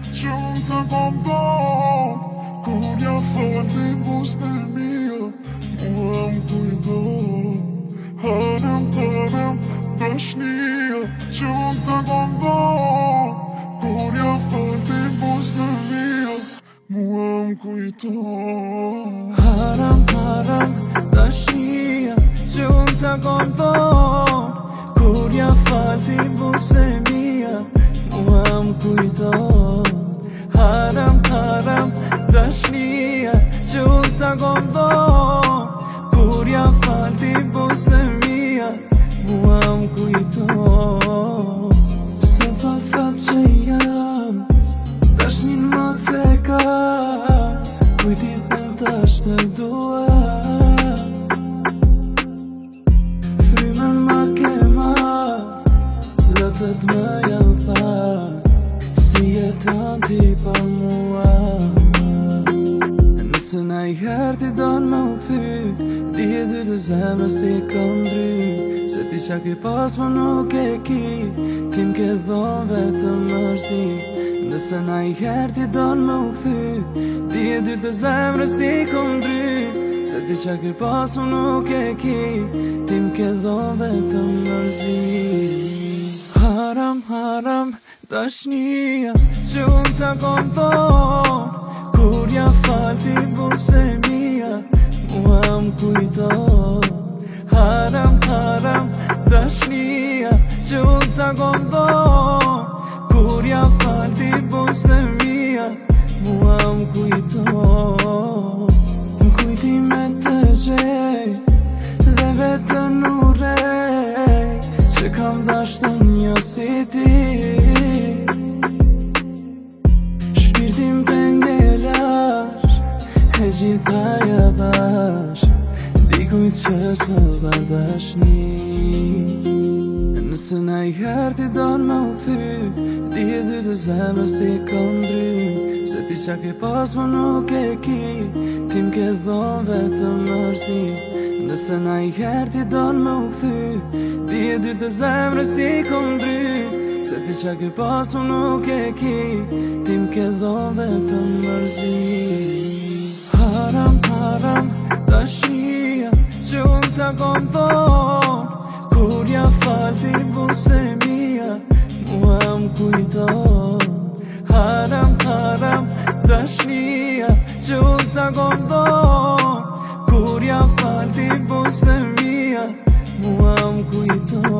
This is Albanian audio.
që unë të kom thonë, kur ja falti buzën e mia, mua m'kujton. Haram, dashnia që unë të kom thonë, kur ja falti buzën e mia, mua m'kujton. Haram, dashnia që unë të kom thonë, kur ja falti buzën e mia, mua m'kujton. Haram, dashnia që unë të kom thonë, kur ja falti buzën e mia, mua m'kujton. Se pa fat që jam, dashnin mos e ka, kujti them tash të dua. Frymën ma ke marr, lotët më janë tharë, si jeton ti pa mua. Nëse najher ti don me u kthy, ti e dy të zemrë si kom dry. Se ti qa ke pas më nuk e ki, ti m'ke dhon vetëm mërzi. Nëse najher ti don me u kthy, ti e dy të zemrë si kom dry. Se ti qa ke pas më nuk e ki, ti m'ke dhon vetëm mërzi. Haram, dashnia që unë të kom thonë, kur ja falti buzën e mia, mua m'kujton. Haram, dashnia që unë të kom thonë, kur ja falti buzën e mia, mua m'kujton. M'kujti me të gjej, dhe vetën urej, që kam dashtë një si ti. Shpirtin pengelar, e gjitha ja bash, dikujt që s'më dha dashni. Nëse najher ti don me u kthy, ti e dy të zemrë si kom dry. Se ti qa ke pas më nuk e ki, ti m'ke dhon vetëm mërzi. Nëse najher ti don me u kthy, ti e dy të zemrë si kom dry. Se ti qa ke pas më nuk e ki, ti m'ke dhon vetëm mërzi. Haram, dashnia që unë të kom thonë, kur ja falti buzën e mia, mua m'kujton. Haram, dashnia që unë të kom thonë, kur ja falti buzën e mia, mua m'kujton.